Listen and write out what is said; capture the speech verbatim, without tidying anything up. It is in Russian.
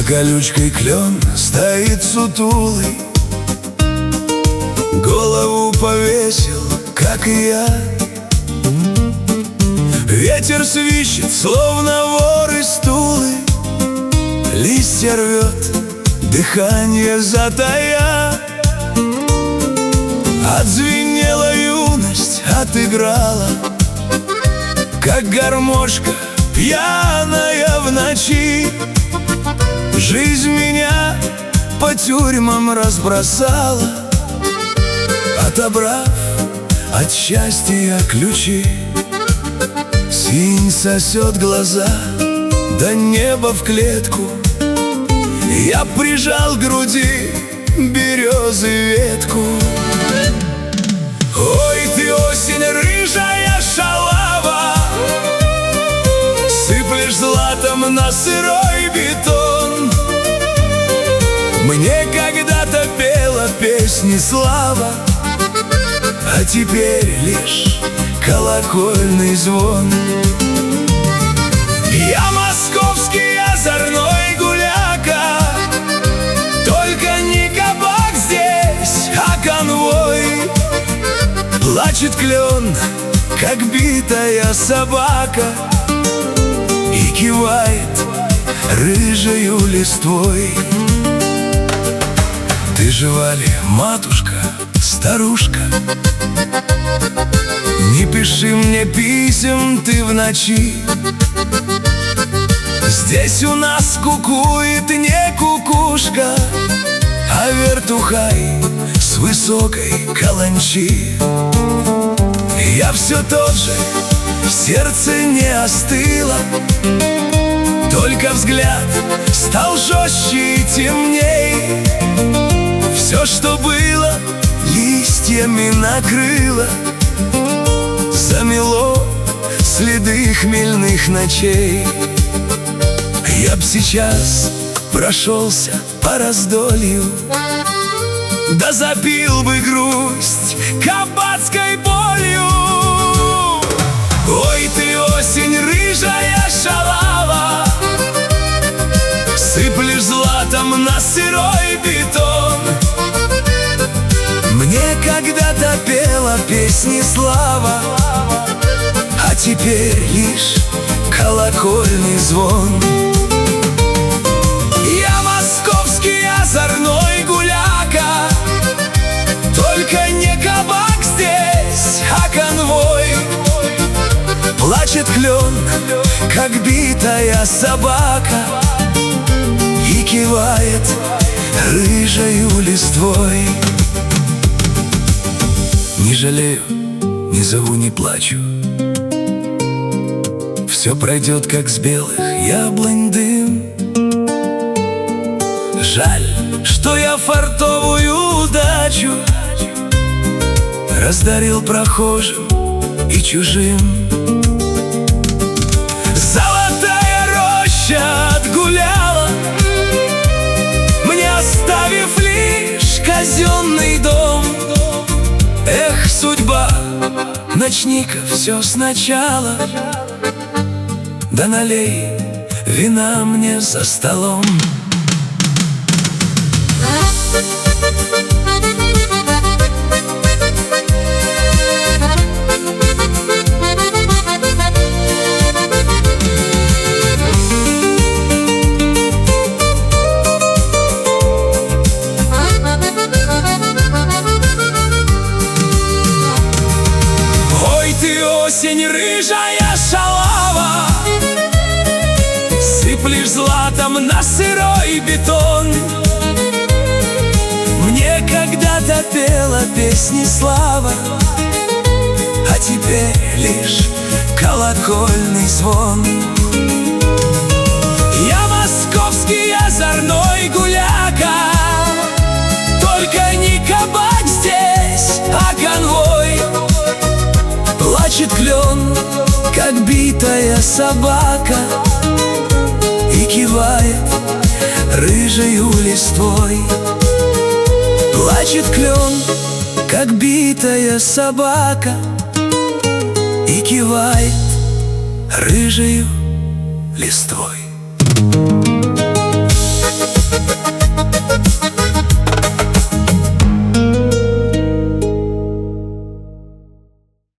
колючкой клен стоит сутулый, голову повесил, как и я. Ветер свищет, словно вор из стулы, листья рвет, дыхание затая. Отзвенела юность, отыграла, как гармошка пьяная в ночи. Жизнь меня по тюрьмам разбросала, отобрав от счастья ключи. Синь сосет глаза, да небо в клетку. Я прижал к груди березы ветку. Ой, ты осень рыжая шалава, сыплешь златом на сырой бетон. Мне когда-то пела песни слава, а теперь лишь колокольный звон. Я московский озорной гуляка, только не кабак здесь, а конвой. Плачет клен, как битая собака, и кивает рыжею листвой. Ты жива ли, матушка, старушка? Не пиши мне писем ты в ночи. Здесь у нас кукует не кукушка, а вертухай с высокой каланчи. Я все тот же, сердце не остыло, только взгляд стал жестче и темней. Все, что было, листьями накрыло, замело следы хмельных ночей. Я б сейчас прошелся по раздолью, да запил бы грусть кабацкой болью. Ой, ты осень рыжая шалава, сыплешь златом на сырой бетон. Мне когда-то пела песни слава, а теперь лишь колокольный звон. Я московский озорной гуляка, только не кабак здесь, а конвой. Плачет клен, как битая собака, и кивает рыжею листвой. Не жалею, не зову, не плачу, все пройдет, как с белых яблонь дым. Жаль, что я фартовую удачу раздарил прохожим и чужим. Золотая роща отгуляла, мне оставив лишь казенный дом. Эх, судьба, ночника, все сначала, да налей вина мне за столом. Осень рыжая шалава, сыплешь златом на сырой бетон. Мне когда-то пела песни слава, а теперь лишь колокольный звон. Я московский озорной гуляка, только не кабак здесь, а конвой. Плачет клен, как битая собака, и кивает рыжею листвой. Плачет клен, как битая собака, и кивает рыжею листвой.